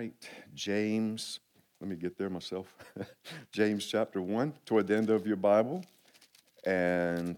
right, James, let me get there myself. James chapter 1, toward the end of your Bible. And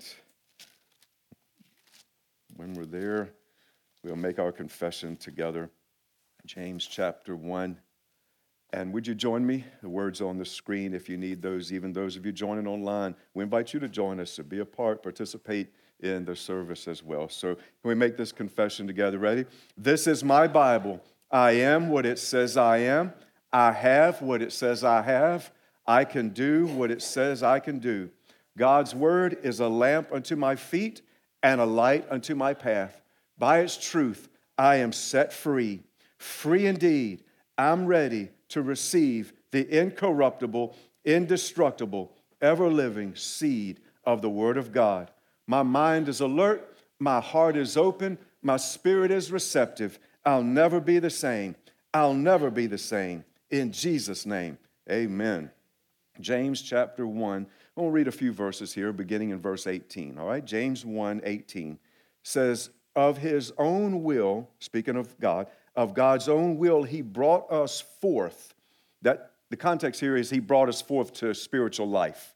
when we're there, we'll make our confession together. James chapter 1. And would you join me? The words on the screen if you need those, even those of you joining online. We invite you to join us, to be a part, participate in the service as well. So can we make this confession together? Ready? This is my Bible. I am what it says I am. I have what it says I have. I can do what it says I can do. God's word is a lamp unto my feet and a light unto my path. By its truth, I am set free. Free indeed. I'm ready to receive the incorruptible, indestructible, ever-living seed of the Word of God. My mind is alert, my heart is open, my spirit is receptive. I'll never be the same. I'll never be the same. In Jesus' name, amen. James chapter 1, I'm going to read a few verses here, beginning in verse 18, all right? James 1:18 says, of his own will, speaking of God, of God's own will, he brought us forth. That the context here is he brought us forth to spiritual life.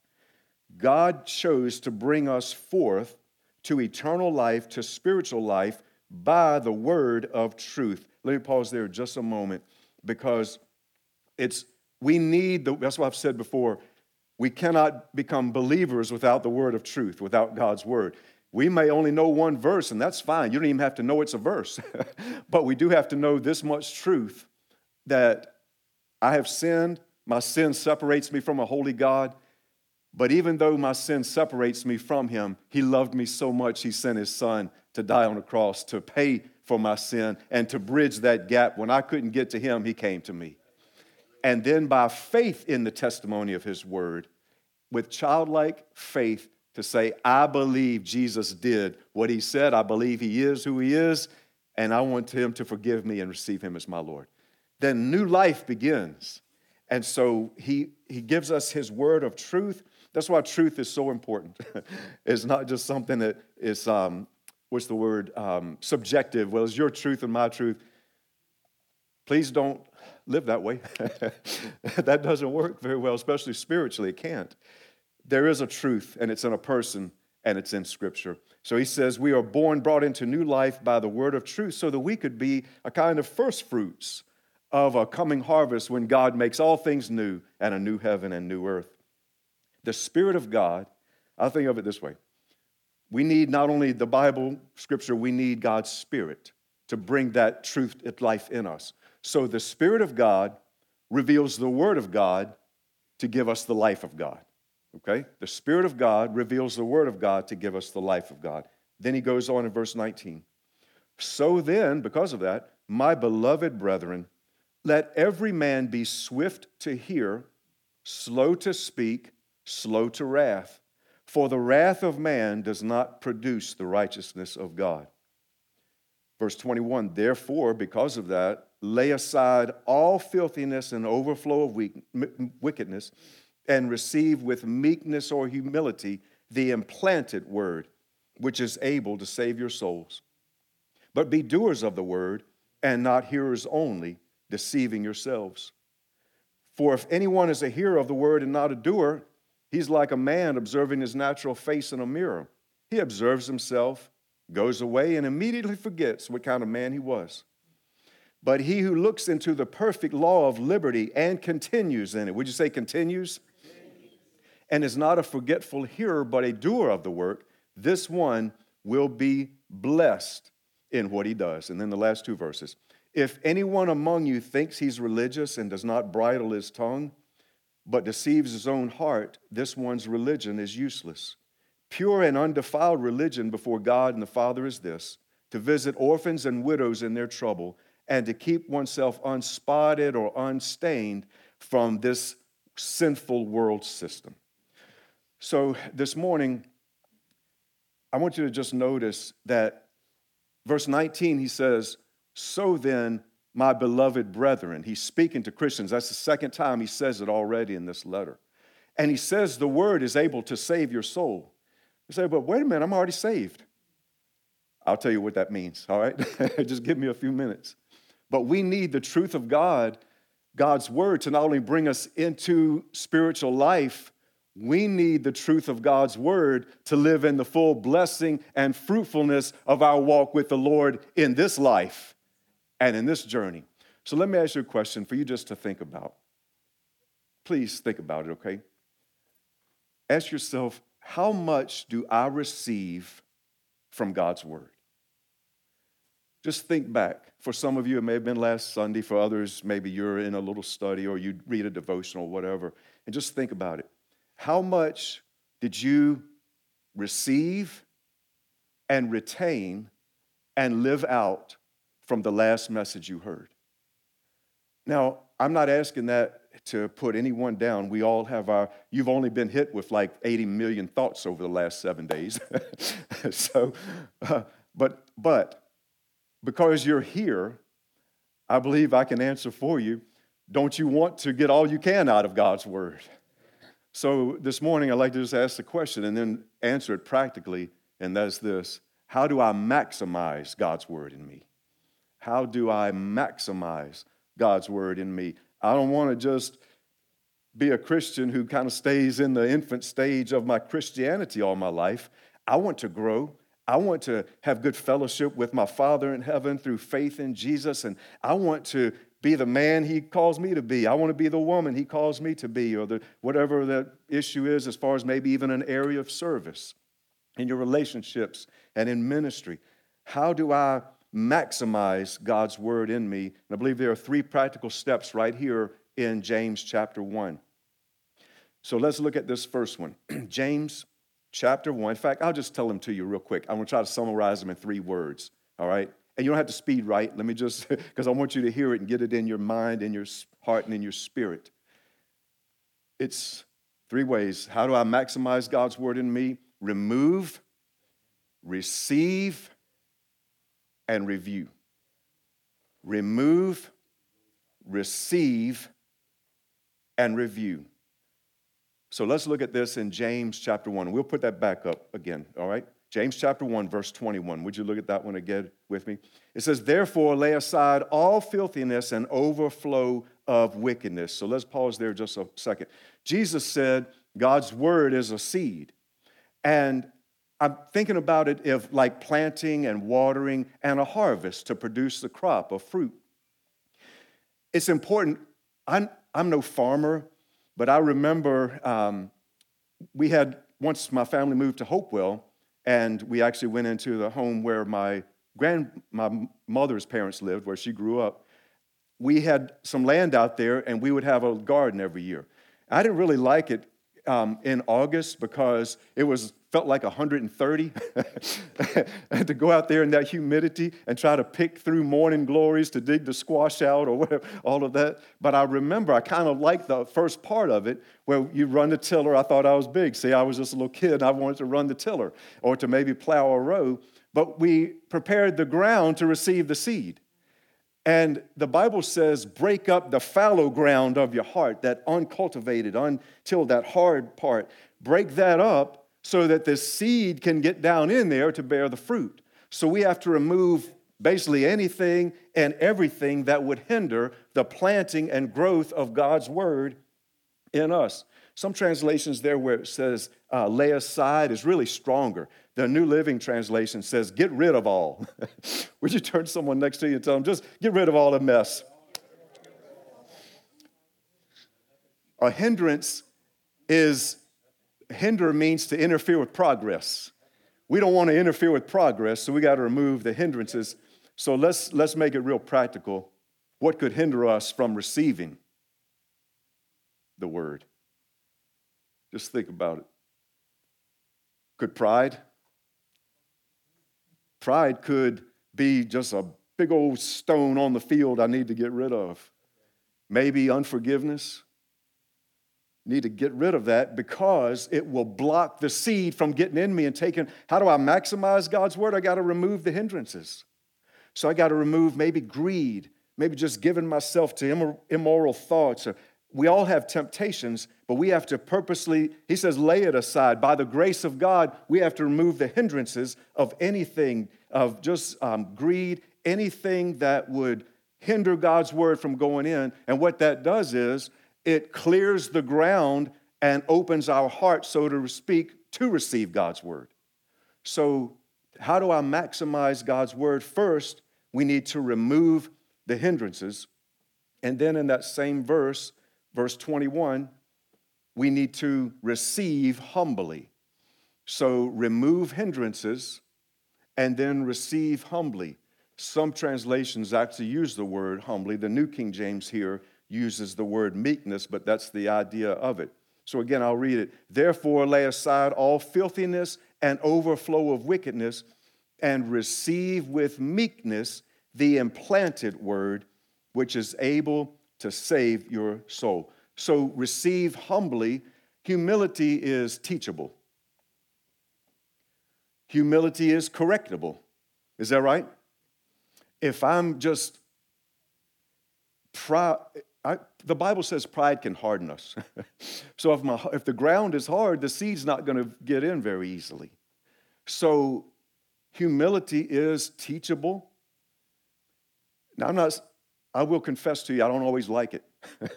God chose to bring us forth to eternal life, to spiritual life, by the word of truth. Let me pause there just a moment, because that's what I've said before, we cannot become believers without the word of truth, without God's word. We may only know one verse, and that's fine. You don't even have to know it's a verse. But we do have to know this much truth, that I have sinned. My sin separates me from a holy God. But even though my sin separates me from him, he loved me so much, he sent his son to die on the cross to pay for my sin and to bridge that gap. When I couldn't get to him, he came to me. And then by faith in the testimony of his word, with childlike faith, to say, I believe Jesus did what he said. I believe he is who he is, and I want him to forgive me and receive him as my Lord. Then new life begins. And so he gives us his word of truth. That's why truth is so important. It's not just something that is, subjective. Well, it's your truth and my truth. Please don't live that way. That doesn't work very well, especially spiritually. It can't. There is a truth, and it's in a person, and it's in Scripture. So he says we are brought into new life by the word of truth so that we could be a kind of first fruits of a coming harvest when God makes all things new and a new heaven and new earth. The Spirit of God, I think of it this way. We need not only the Bible, Scripture, we need God's Spirit to bring that truth to life in us. So the Spirit of God reveals the Word of God to give us the life of God. Okay? The Spirit of God reveals the Word of God to give us the life of God. Then he goes on in verse 19. So then, because of that, my beloved brethren, let every man be swift to hear, slow to speak, slow to wrath. For the wrath of man does not produce the righteousness of God. Verse 21, therefore, because of that, lay aside all filthiness and overflow of wickedness, and receive with meekness or humility the implanted word, which is able to save your souls. But be doers of the word, and not hearers only, deceiving yourselves. For if anyone is a hearer of the word and not a doer, he's like a man observing his natural face in a mirror. He observes himself, goes away, and immediately forgets what kind of man he was. But he who looks into the perfect law of liberty and continues in it, would you say continues? And is not a forgetful hearer, but a doer of the work, this one will be blessed in what he does. And then the last two verses. If anyone among you thinks he's religious and does not bridle his tongue, but deceives his own heart, this one's religion is useless. Pure and undefiled religion before God and the Father is this, to visit orphans and widows in their trouble, and to keep oneself unspotted or unstained from this sinful world system. So this morning, I want you to just notice that verse 19, he says, so then, my beloved brethren, he's speaking to Christians. That's the second time he says it already in this letter. And he says the word is able to save your soul. You say, but wait a minute, I'm already saved. I'll tell you what that means, all right? Just give me a few minutes. But we need the truth of God God's word to not only bring us into spiritual life, we need the truth of God's word to live in the full blessing and fruitfulness of our walk with the Lord in this life and in this journey. So let me ask you a question for you just to think about. Please think about it, okay? Ask yourself, how much do I receive from God's word? Just think back. For some of you, it may have been last Sunday. For others, maybe you're in a little study or you read a devotional, whatever. And just think about it. How much did you receive and retain and live out from the last message you heard? Now, I'm not asking that to put anyone down. We all have you've only been hit with like 80 million thoughts over the last 7 days. But because you're here, I believe I can answer for you. Don't you want to get all you can out of God's word? So this morning, I'd like to just ask the question and then answer it practically, and that's this. How do I maximize God's word in me? How do I maximize God's word in me? I don't want to just be a Christian who kind of stays in the infant stage of my Christianity all my life. I want to grow. I want to have good fellowship with my Father in heaven through faith in Jesus, and I want to be the man he calls me to be. I want to be the woman he calls me to be, or whatever the issue is as far as maybe even an area of service in your relationships and in ministry. How do I maximize God's word in me? And I believe there are 3 practical steps right here in James chapter 1. So let's look at this first one. James chapter 1. In fact, I'll just tell them to you real quick. I'm going to try to summarize them in 3 words, all right? And you don't have to speed right. Let me just, because I want you to hear it and get it in your mind, in your heart, and in your spirit. It's 3 ways. How do I maximize God's word in me? Remove, receive, and review. Remove, receive, and review. So let's look at this in James chapter 1. We'll put that back up again, all right? James chapter 1, verse 21. Would you look at that one again with me? It says, therefore, lay aside all filthiness and overflow of wickedness. So let's pause there just a second. Jesus said God's word is a seed. And I'm thinking about it if like planting and watering and a harvest to produce the crop of fruit. It's important. I'm no farmer, but I remember once my family moved to Hopewell, and we actually went into the home where my mother's parents lived, where she grew up. We had some land out there, and we would have a garden every year. I didn't really like it in August because it felt like 130. And to go out there in that humidity and try to pick through morning glories to dig the squash out or whatever, all of that. But I remember I kind of liked the first part of it where you run the tiller. I thought I was big. See, I was just a little kid and I wanted to run the tiller or to maybe plow a row. But we prepared the ground to receive the seed. And the Bible says, break up the fallow ground of your heart, that uncultivated, until that hard part. Break that up so that the seed can get down in there to bear the fruit. So we have to remove basically anything and everything that would hinder the planting and growth of God's word in us. Some translations there where it says lay aside is really stronger. The New Living Translation says get rid of all. Would you turn to someone next to you and tell them, just get rid of all the mess? A hindrance hinder means to interfere with progress. We don't want to interfere with progress, so we got to remove the hindrances. So let's make it real practical. What could hinder us from receiving the word? Just think about it. Could pride? Pride could be just a big old stone on the field I need to get rid of. Maybe unforgiveness. Need to get rid of that because it will block the seed from getting in me and taking. How do I maximize God's word? I got to remove the hindrances. So I got to remove maybe greed, maybe just giving myself to immoral thoughts. We all have temptations, but we have to purposely, he says, lay it aside. By the grace of God, we have to remove the hindrances of anything, of just greed, anything that would hinder God's word from going in. And what that does is it clears the ground and opens our hearts, so to speak, to receive God's word. So how do I maximize God's word? First, we need to remove the hindrances. And then in that same verse, verse 21, we need to receive humbly. So remove hindrances and then receive humbly. Some translations actually use the word humbly. The New King James here uses the word meekness, but that's the idea of it. So again, I'll read it. Therefore, lay aside all filthiness and overflow of wickedness, and receive with meekness the implanted word, which is able to save your soul. So receive humbly. Humility is teachable. Humility is correctable. Is that right? If I'm just proud, the Bible says pride can harden us. So if the ground is hard, the seed's not going to get in very easily. So humility is teachable. Now, I will confess to you, I don't always like it.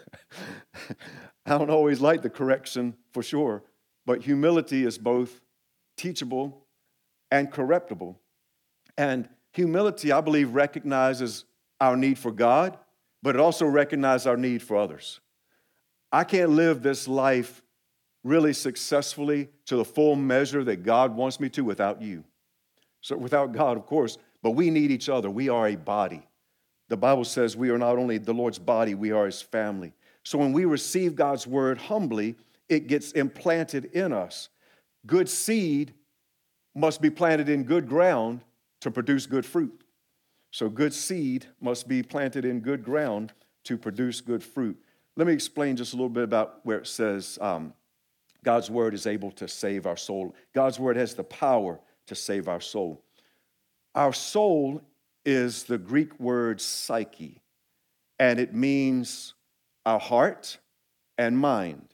I don't always like the correction for sure, but humility is both teachable and correctable. And humility, I believe, recognizes our need for God, but it also recognizes our need for others. I can't live this life really successfully to the full measure that God wants me to without you. So without God, of course, but we need each other. We are a body. The Bible says we are not only the Lord's body, we are his family. So when we receive God's word humbly, it gets implanted in us. Good seed must be planted in good ground to produce good fruit. So good seed must be planted in good ground to produce good fruit. Let me explain just a little bit about where it says God's word is able to save our soul. God's word has the power to save our soul. Our soul is the Greek word psyche, and it means our heart and mind.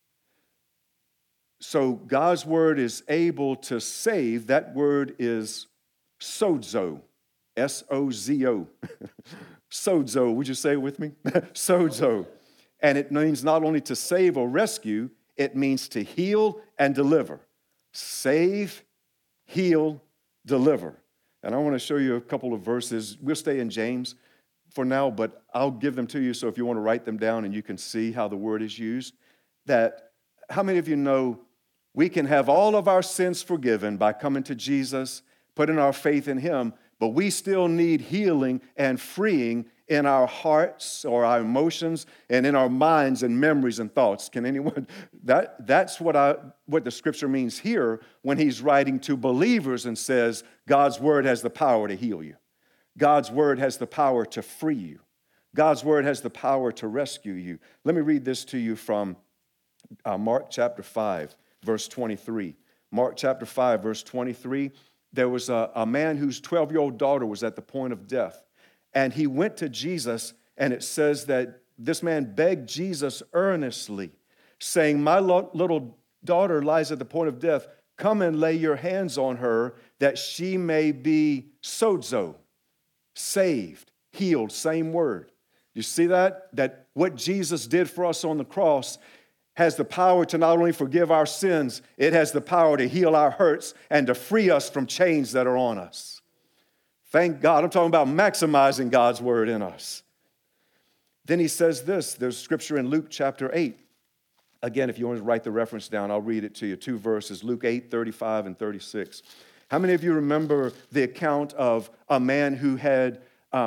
So God's word is able to save. That word is sozo, S-O-Z-O. Sozo, would you say it with me? Sozo. And it means not only to save or rescue, it means to heal and deliver. Save, heal, deliver. And I want to show you a couple of verses. We'll stay in James for now, but I'll give them to you so if you want to write them down and you can see how the word is used. That, how many of you know we can have all of our sins forgiven by coming to Jesus, putting our faith in him, but we still need healing and freeing in our hearts or our emotions and in our minds and memories and thoughts. Can anyone? That's what the scripture means here when he's writing to believers and says God's word has the power to heal you. God's word has the power to free you. God's word has the power to rescue you. Let me read this to you from Mark chapter 5, verse 23. Mark chapter 5, verse 23. There was a man whose 12-year-old daughter was at the point of death. And he went to Jesus, and it says that this man begged Jesus earnestly, saying, my little daughter lies at the point of death. Come and lay your hands on her that she may be sozo, saved, healed, same word. You see that? That what Jesus did for us on the cross has the power to not only forgive our sins, it has the power to heal our hurts and to free us from chains that are on us. Thank God. I'm talking about maximizing God's word in us. Then he says this. There's scripture in Luke chapter 8. Again, if you want to write the reference down, I'll read it to you. 2 verses, Luke 8, 35 and 36. How many of you remember the account of a man who had,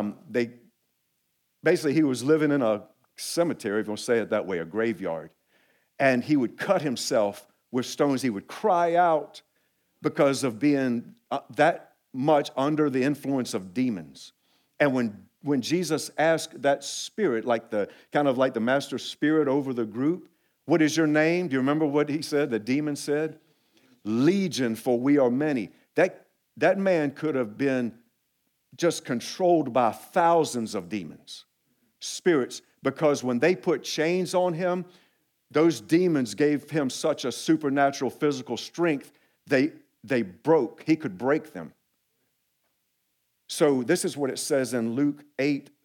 he was living in a cemetery, if you want to say it that way, a graveyard. And he would cut himself with stones. He would cry out because of being that much under the influence of demons. And when Jesus asked that spirit, like the master spirit over the group, what is your name? Do you remember what he said? The demon said, Legion, for we are many. That man could have been just controlled by thousands of demons, spirits, because when they put chains on him, those demons gave him such a supernatural physical strength, they broke. He could break them. So this is what it says in Luke 8,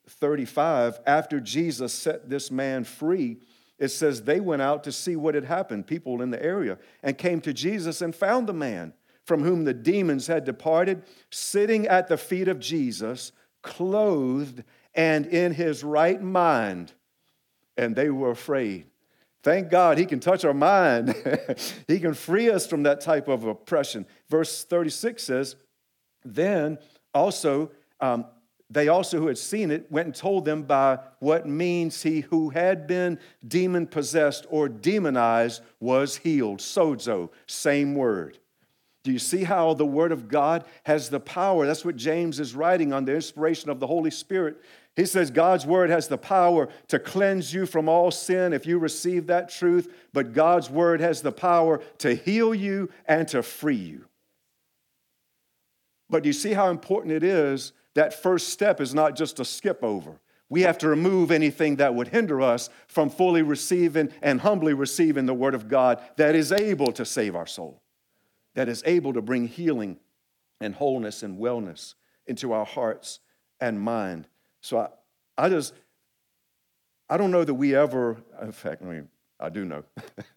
35, after Jesus set this man free, it says they went out to see what had happened, people in the area, and came to Jesus and found the man from whom the demons had departed, sitting at the feet of Jesus, clothed and in his right mind. And they were afraid. Thank God he can touch our mind. He can free us from that type of oppression. Verse 36 says, then also, they also who had seen it went and told them by what means he who had been demon-possessed or demonized was healed. Sozo, same word. Do you see how the Word of God has the power? That's what James is writing on the inspiration of the Holy Spirit. He says God's Word has the power to cleanse you from all sin if you receive that truth, but God's Word has the power to heal you and to free you. But do you see how important it is? That first step is not just a skip over. We have to remove anything that would hinder us from fully receiving and humbly receiving the Word of God that is able to save our soul, that is able to bring healing and wholeness and wellness into our hearts and mind. So I don't know that we ever, in fact, I do know,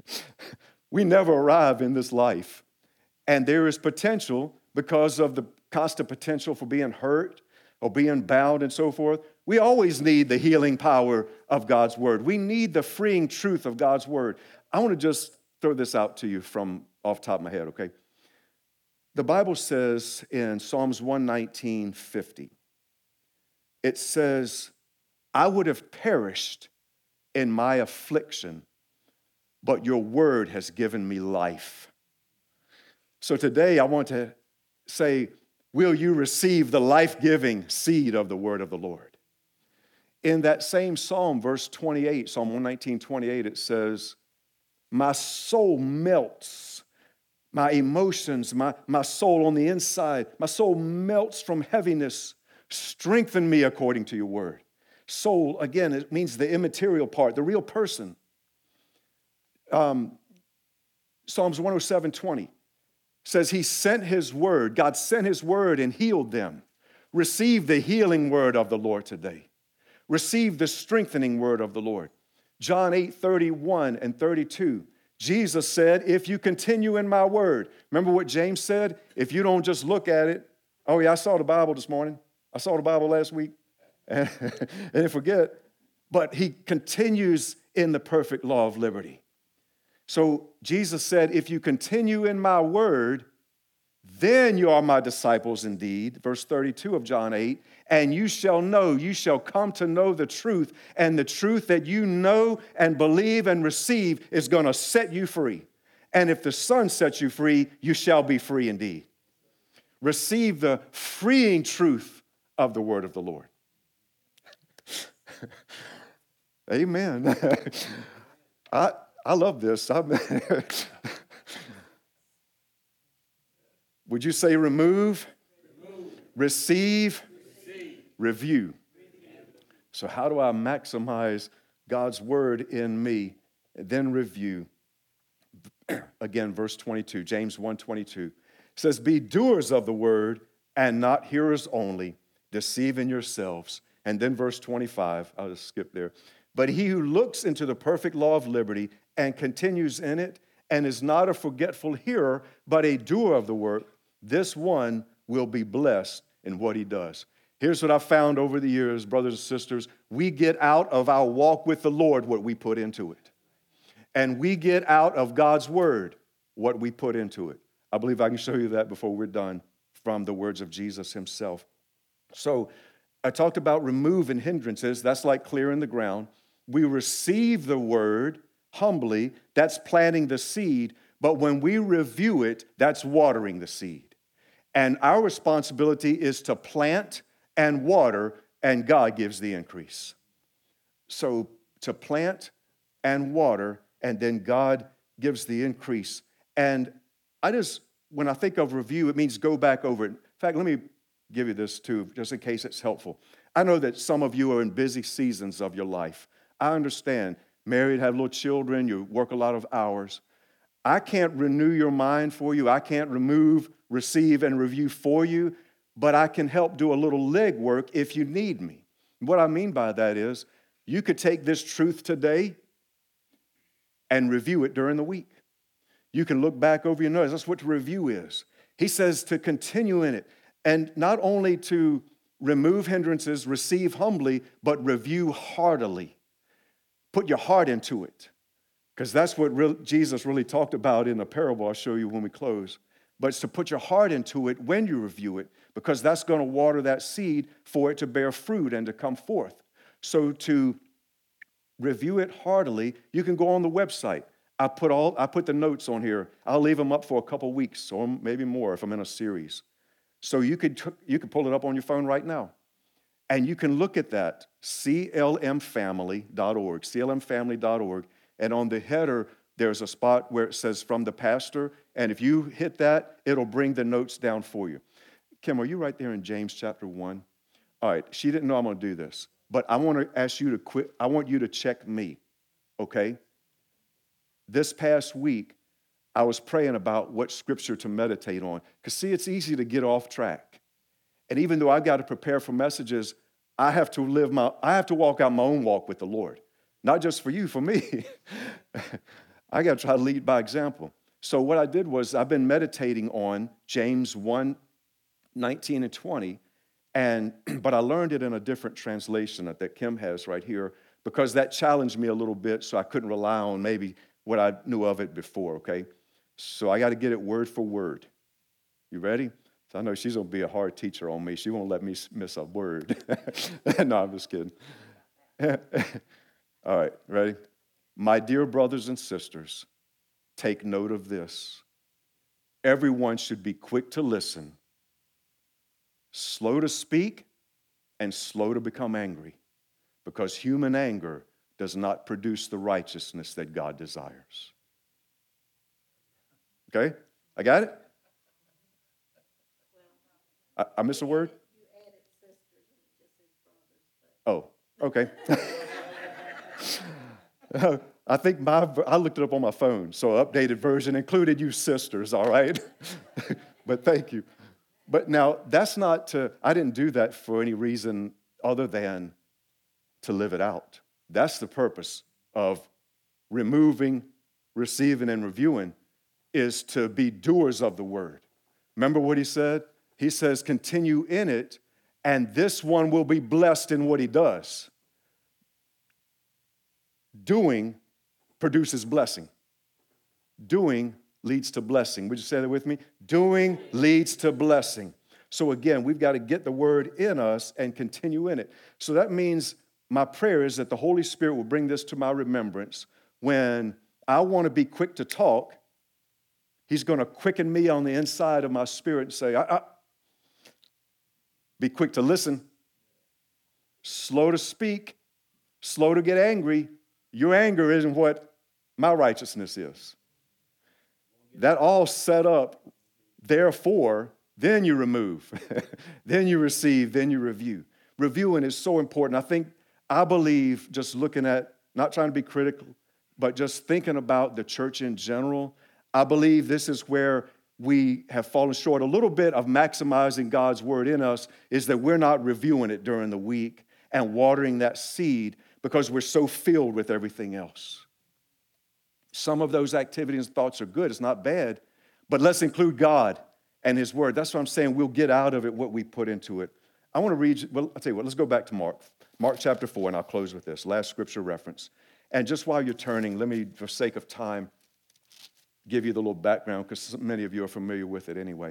we never arrive in this life. And there is potential because of the constant potential for being hurt or being bound and so forth. We always need the healing power of God's Word. We need the freeing truth of God's Word. I want to just throw this out to you from off the top of my head, okay? The Bible says in Psalms 119:50, it says, I would have perished in my affliction, but your word has given me life. So today I want to say, will you receive the life-giving seed of the word of the Lord? In that same psalm, verse 28, Psalm 119:28, it says, my soul melts. My emotions, my soul on the inside, my soul melts from heaviness. Strengthen me according to your word. Soul, again, it means the immaterial part, the real person. Psalms 107:20 says he sent his word. God sent his word and healed them. Receive the healing word of the Lord today. Receive the strengthening word of the Lord. John 8:31 and 32. Jesus said, if you continue in my word. Remember what James said? If you don't just look at it. Oh, yeah, I saw the Bible this morning. I saw the Bible last week. And forget. But he continues in the perfect law of liberty. So Jesus said, if you continue in my word, then you are my disciples indeed. Verse 32 of John 8. And you shall come to know the truth. And the truth that you know and believe and receive is going to set you free. And if the Son sets you free, you shall be free indeed. Receive the freeing truth of the word of the Lord. Amen. I love this. Would you say remove? Receive? Review. So how do I maximize God's word in me? And then review. Again, verse 22, James 1:22 says, be doers of the word and not hearers only, deceiving yourselves. And then verse 25, I'll just skip there. But he who looks into the perfect law of liberty and continues in it and is not a forgetful hearer, but a doer of the work, this one will be blessed in what he does. Here's what I've found over the years, brothers and sisters. We get out of our walk with the Lord what we put into it. And we get out of God's word what we put into it. I believe I can show you that before we're done from the words of Jesus himself. So I talked about removing hindrances. That's like clearing the ground. We receive the word humbly. That's planting the seed. But when we review it, that's watering the seed. And our responsibility is to plant and water, and God gives the increase. So to plant and water, and then God gives the increase. And when I think of review, it means go back over it. In fact, let me give you this too, just in case it's helpful. I know that some of you are in busy seasons of your life. I understand. Married, have little children, you work a lot of hours. I can't renew your mind for you. I can't remove, receive, and review for you, but I can help do a little legwork if you need me. What I mean by that is you could take this truth today and review it during the week. You can look back over your notes. That's what review is. He says to continue in it, and not only to remove hindrances, receive humbly, but review heartily. Put your heart into it, because that's what Jesus really talked about in a parable I'll show you when we close. But it's to put your heart into it when you review it, because that's going to water that seed for it to bear fruit and to come forth. So to review it heartily, you can go on the website. I put the notes on here. I'll leave them up for a couple weeks or maybe more if I'm in a series. So you could pull it up on your phone right now. And you can look at that, clmfamily.org, clmfamily.org. And on the header, there's a spot where it says from the pastor. And if you hit that, it'll bring the notes down for you. Kim, are you right there in James chapter 1? All right, she didn't know I'm going to do this. But I want to ask you to quit. I want you to check me, okay? This past week, I was praying about what scripture to meditate on. Because, see, it's easy to get off track. And even though I've got to prepare for messages, I have to walk out my own walk with the Lord. Not just for you, for me. I got to try to lead by example. So what I did was I've been meditating on James 1:19 and 20, but I learned it in a different translation that Kim has right here, because that challenged me a little bit, so I couldn't rely on maybe what I knew of it before, okay? So I got to get it word for word. You ready? So I know she's going to be a hard teacher on me. She won't let me miss a word. No, I'm just kidding. All right, ready? My dear brothers and sisters, take note of this. Everyone should be quick to listen, slow to speak, and slow to become angry, because human anger does not produce the righteousness that God desires. Okay? I got it? I missed a word? You added sisters and it just says brothers. Oh, okay. I think I looked it up on my phone, so updated version included you sisters, all right? But thank you. But now, I didn't do that for any reason other than to live it out. That's the purpose of removing, receiving, and reviewing, is to be doers of the word. Remember what he said? He says, continue in it, and this one will be blessed in what he does. Doing produces blessing. Doing leads to blessing. Would you say that with me? Doing leads to blessing. So again, we've got to get the word in us and continue in it. So that means my prayer is that the Holy Spirit will bring this to my remembrance. When I want to be quick to talk, he's going to quicken me on the inside of my spirit and say, be quick to listen, slow to speak, slow to get angry. Your anger isn't what my righteousness is. That all set up. Therefore, then you remove, then you receive, then you review. Reviewing is so important. I believe, just looking at, not trying to be critical, but just thinking about the church in general, I believe this is where we have fallen short a little bit of maximizing God's word in us, is that we're not reviewing it during the week and watering that seed because we're so filled with everything else. Some of those activities and thoughts are good. It's not bad. But let's include God and his word. That's what I'm saying. We'll get out of it what we put into it. I want to read, I'll tell you what, let's go back to Mark. Mark chapter 4, and I'll close with this. Last scripture reference. And just while you're turning, let me, for sake of time, give you the little background, because many of you are familiar with it anyway.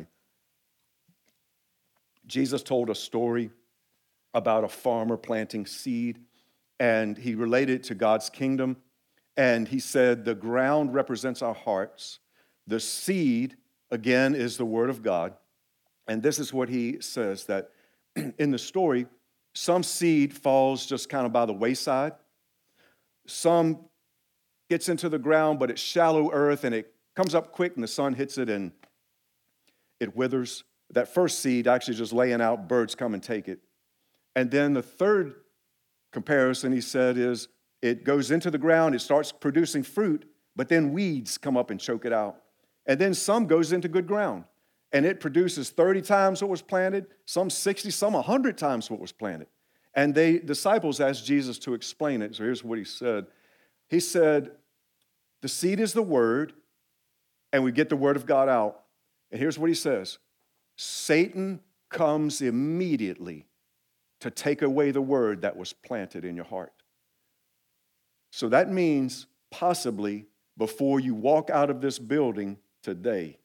Jesus told a story about a farmer planting seed, and he related it to God's kingdom. And he said the ground represents our hearts. The seed, again, is the word of God. And this is what he says, that in the story, some seed falls just kind of by the wayside. Some gets into the ground, but it's shallow earth, and it comes up quick, and the sun hits it, and it withers. That first seed actually just laying out, birds come and take it. And then the third comparison, he said, is it goes into the ground, it starts producing fruit, but then weeds come up and choke it out. And then some goes into good ground, and it produces 30 times what was planted, some 60, some 100 times what was planted. And disciples asked Jesus to explain it. So here's what he said. He said, the seed is the word, and we get the word of God out. And here's what he says. Satan comes immediately to take away the word that was planted in your heart. So that means possibly before you walk out of this building today,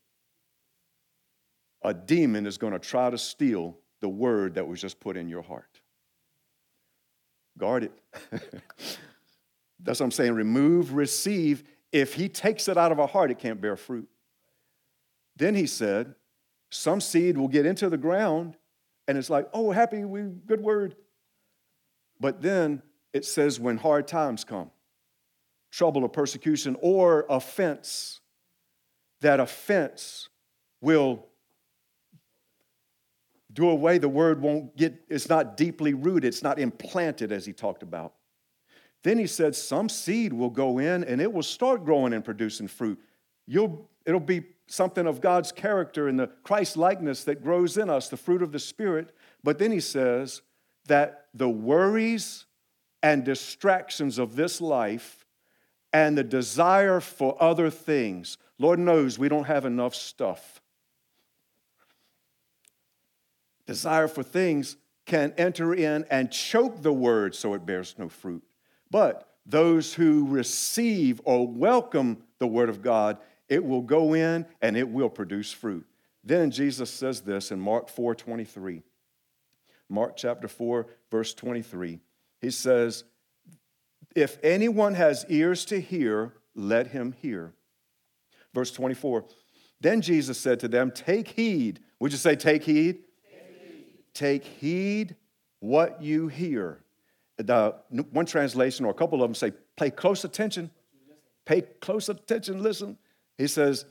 a demon is going to try to steal the word that was just put in your heart. Guard it. That's what I'm saying. Remove, receive. If he takes it out of our heart, it can't bear fruit. Then he said, some seed will get into the ground, and it's like, oh, good word. But then it says when hard times come, trouble or persecution or offense, that offense will do away. The word it's not deeply rooted. It's not implanted as he talked about. Then he said some seed will go in and it will start growing and producing fruit. It'll be something of God's character and the Christ likeness that grows in us, the fruit of the Spirit. But then he says that the worries and distractions of this life and the desire for other things, Lord knows we don't have enough stuff. Desire for things can enter in and choke the word so it bears no fruit. But those who receive or welcome the word of God, it will go in and it will produce fruit. Then Jesus says this in Mark 4:23. Mark chapter 4, verse 23. He says, if anyone has ears to hear, let him hear. Verse 24. Then Jesus said to them, take heed. Would you say take heed? Take heed what you hear. One translation or a couple of them say, pay close attention. Pay close attention, listen. He says,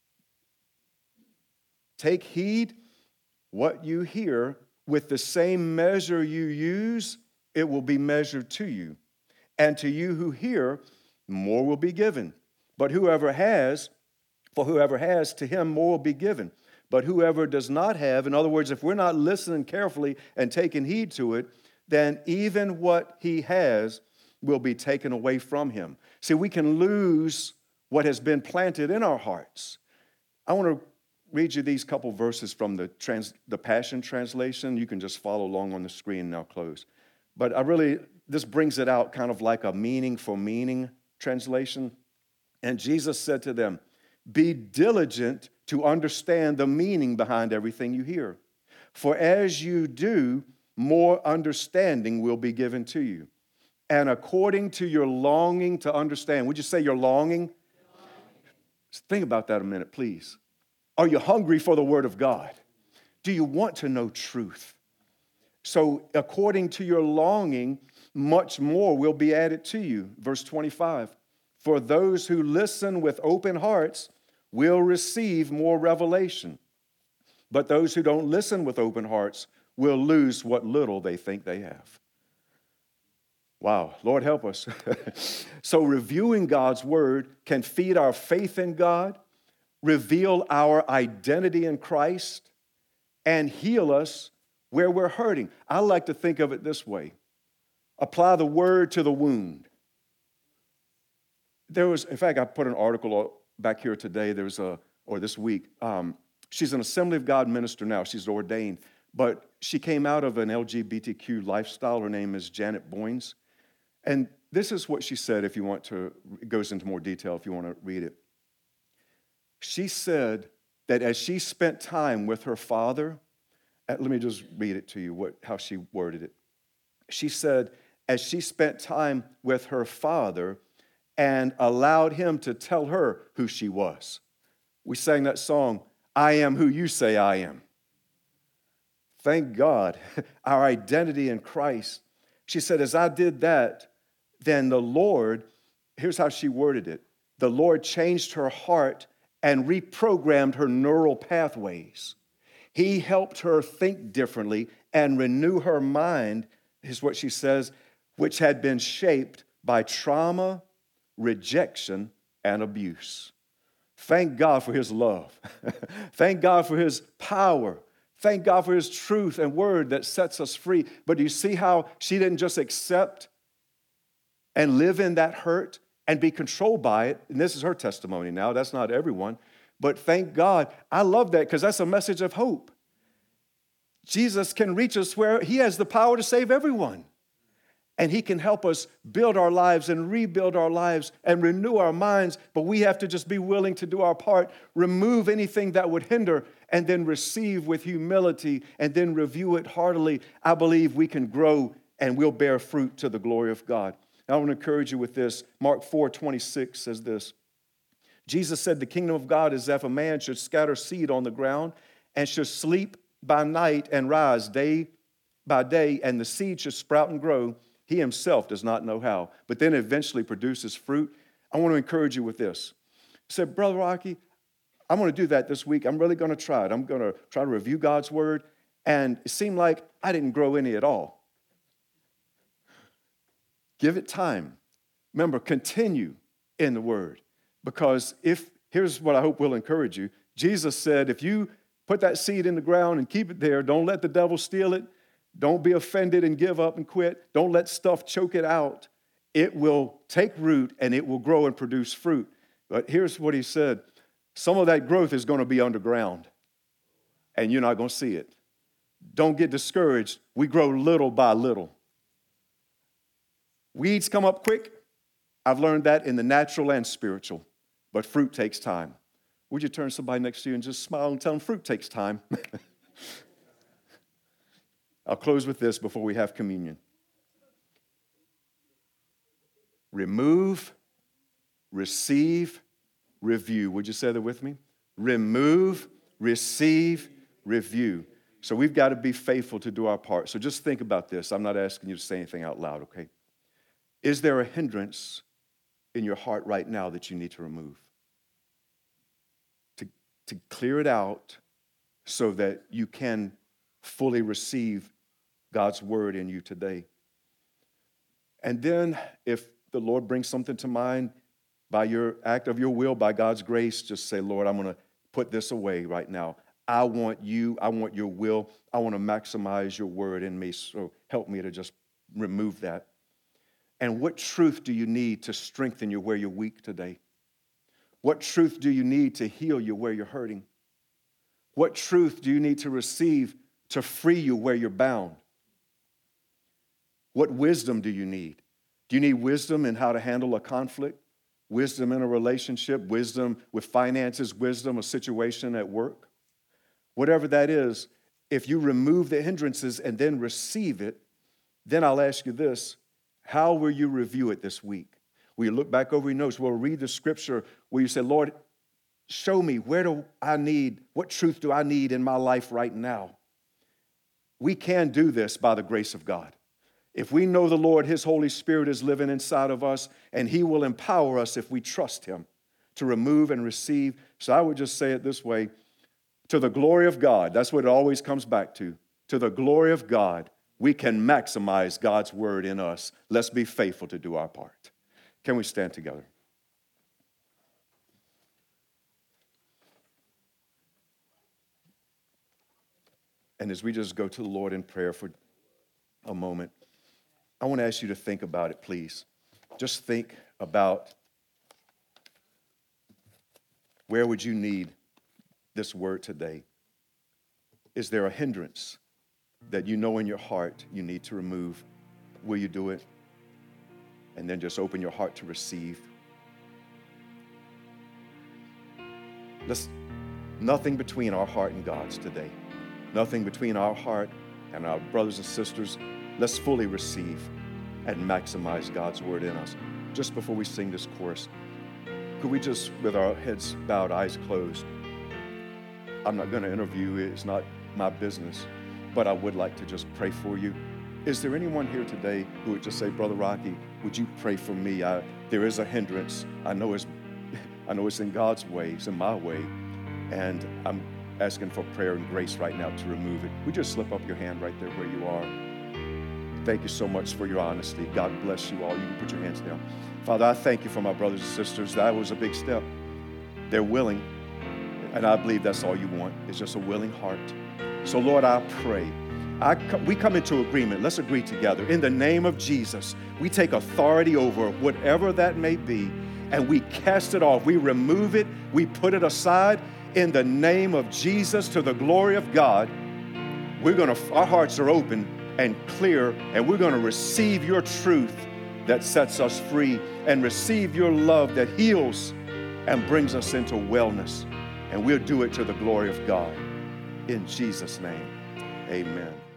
take heed what you hear. With the same measure you use, it will be measured to you. And to you who hear, more will be given. But whoever has, to him more will be given. But whoever does not have, in other words, if we're not listening carefully and taking heed to it, then even what he has will be taken away from him. See, we can lose what has been planted in our hearts. I want to read you these couple verses from the Passion Translation. You can just follow along on the screen and I'll close. But this brings it out kind of like a meaning for meaning translation. And Jesus said to them, be diligent to understand the meaning behind everything you hear. For as you do, more understanding will be given to you. And according to your longing to understand, would you say you're longing? Think about that a minute, please. Are you hungry for the Word of God? Do you want to know truth? So according to your longing, much more will be added to you. Verse 25, for those who listen with open hearts will receive more revelation. But those who don't listen with open hearts will lose what little they think they have. Wow, Lord help us. So reviewing God's word can feed our faith in God, reveal our identity in Christ, and heal us where we're hurting. I like to think of it this way. Apply the word to the wound. In fact, I put an article back here today, or this week. She's an Assembly of God minister now. She's ordained. But she came out of an LGBTQ lifestyle. Her name is Janet Boynes. And this is what she said, it goes into more detail if you want to read it. She said that as she spent time with her father, let me just read it to you, how she worded it. She said, as she spent time with her father and allowed him to tell her who she was. We sang that song, I am who you say I am. Thank God, our identity in Christ. She said, as I did that, then the Lord, here's how she worded it. The Lord changed her heart and reprogrammed her neural pathways. He helped her think differently and renew her mind, is what she says, which had been shaped by trauma, rejection, and abuse. Thank God for his love. Thank God for his power. Thank God for his truth and word that sets us free. But do you see how she didn't just accept and live in that hurt and be controlled by it? And this is her testimony now. That's not everyone. But thank God. I love that because that's a message of hope. Jesus can reach us where he has the power to save everyone. And he can help us build our lives and rebuild our lives and renew our minds. But we have to just be willing to do our part, remove anything that would hinder, and then receive with humility and then review it heartily. I believe we can grow and we'll bear fruit to the glory of God. I want to encourage you with this. Mark 4:26 says this. Jesus said, the kingdom of God is if a man should scatter seed on the ground and should sleep by night and rise day by day, and the seed should sprout and grow. He himself does not know how, but then eventually produces fruit. I want to encourage you with this. He said, Brother Rocky, I'm going to do that this week. I'm really going to try it. I'm going to try to review God's word. And it seemed like I didn't grow any at all. Give it time. Remember, continue in the word. Because here's what I hope will encourage you. Jesus said, if you put that seed in the ground and keep it there, don't let the devil steal it. Don't be offended and give up and quit. Don't let stuff choke it out. It will take root and it will grow and produce fruit. But here's what he said. Some of that growth is going to be underground and you're not going to see it. Don't get discouraged. We grow little by little. Weeds come up quick. I've learned that in the natural and spiritual. But fruit takes time. Would you turn to somebody next to you and just smile and tell them fruit takes time? I'll close with this before we have communion. Remove, receive, review. Would you say that with me? Remove, receive, review. So we've got to be faithful to do our part. So just think about this. I'm not asking you to say anything out loud, okay? Is there a hindrance in your heart right now that you need to remove? To clear it out so that you can fully receive God's word in you today. And then if the Lord brings something to mind by your act of your will, by God's grace, just say, Lord, I'm going to put this away right now. I want you. I want your will. I want to maximize your word in me. So help me to just remove that. And what truth do you need to strengthen you where you're weak today? What truth do you need to heal you where you're hurting? What truth do you need to receive to free you where you're bound? What wisdom do you need? Do you need wisdom in how to handle a conflict? Wisdom in a relationship? Wisdom with finances? Wisdom a situation at work? Whatever that is, if you remove the hindrances and then receive it, then I'll ask you this. How will you review it this week? Will you look back over your notes? We'll read the scripture where you say, Lord, show me what truth do I need in my life right now? We can do this by the grace of God. If we know the Lord, his Holy Spirit is living inside of us, and he will empower us if we trust him to remove and receive. So I would just say it this way, to the glory of God, that's what it always comes back to the glory of God, we can maximize God's word in us. Let's be faithful to do our part. Can we stand together? And as we just go to the Lord in prayer for a moment, I want to ask you to think about it, please. Just think about where would you need this word today? Is there a hindrance that you know in your heart you need to remove? Will you do it? And then just open your heart to receive. Nothing between our heart and God's today. Nothing between our heart and our brothers and sisters. Let's fully receive and maximize God's word in us. Just before we sing this chorus, could we just, with our heads bowed, eyes closed, I'm not going to interview you. It's not my business, but I would like to just pray for you. Is there anyone here today who would just say, Brother Rocky, would you pray for me? There is a hindrance. I know it's in God's way. It's in my way. And I'm asking for prayer and grace right now to remove it. Would you just slip up your hand right there where you are? Thank you so much for your honesty. God bless you all. You can put your hands down. Father, I thank you for my brothers and sisters. That was a big step. They're willing, and I believe that's all you want, is just a willing heart. So, Lord, I pray. We come into agreement. Let's agree together. In the name of Jesus, we take authority over whatever that may be, and we cast it off. We remove it. We put it aside. In the name of Jesus, to the glory of God, our hearts are open and clear, and we're going to receive your truth that sets us free and receive your love that heals and brings us into wellness. And we'll do it to the glory of God. In Jesus' name, amen.